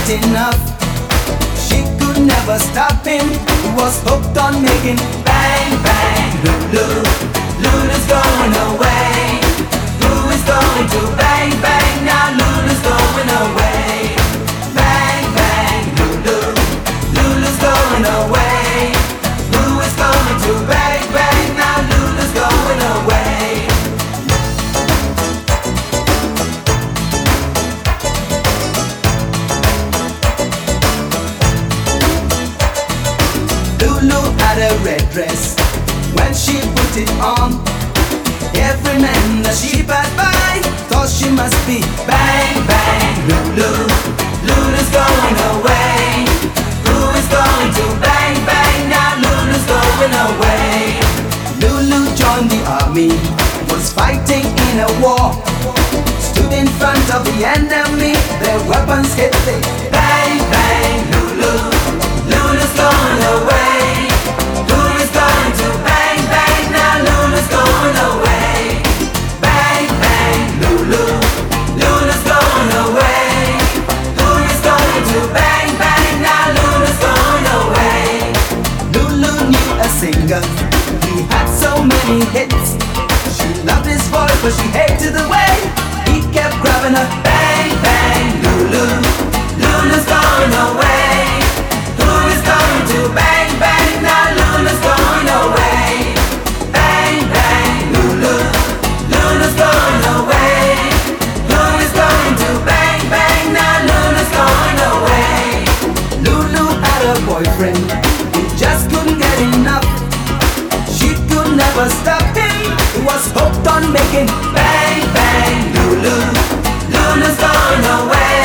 had enough. She could never stop him. He was hooked on making bang bang. Lulu, Lulu's going away. Who is going to bang bang now? Lulu's going away. Bang bang, Lulu, Lulu's going away. Who is going to bang bang now? Lulu's going away. Lulu had a red dress. When she put it on, every man that she passed by thought she must be bang bang. Lulu, Lulu's going away. Who is going to bang bang now? Lulu's going away. Lulu joined the army, was fighting in a war. Stood in front of the enemy, their weapons hit the bang bang. Lulu, Lulu's going away. Who is going to bang bang now? Lulu's going away. Bang bang, Lulu, Lulu's going away. Who is going to bang bang now? Lulu's going away. Lulu knew a singer, he had so many hits. She loved his voice but she hated the way he kept grabbing her. Bang bang, Lulu, Lulu's going away. Who is going to bang bang now? Lulu's going away. Bang bang, Lulu, Lulu's going away. Who is going to bang bang now? Lulu's going away. Lulu had a boyfriend, he just couldn't get enough. She could never stop him, he was hooked on making bang bang. Lulu, Lulu's going away.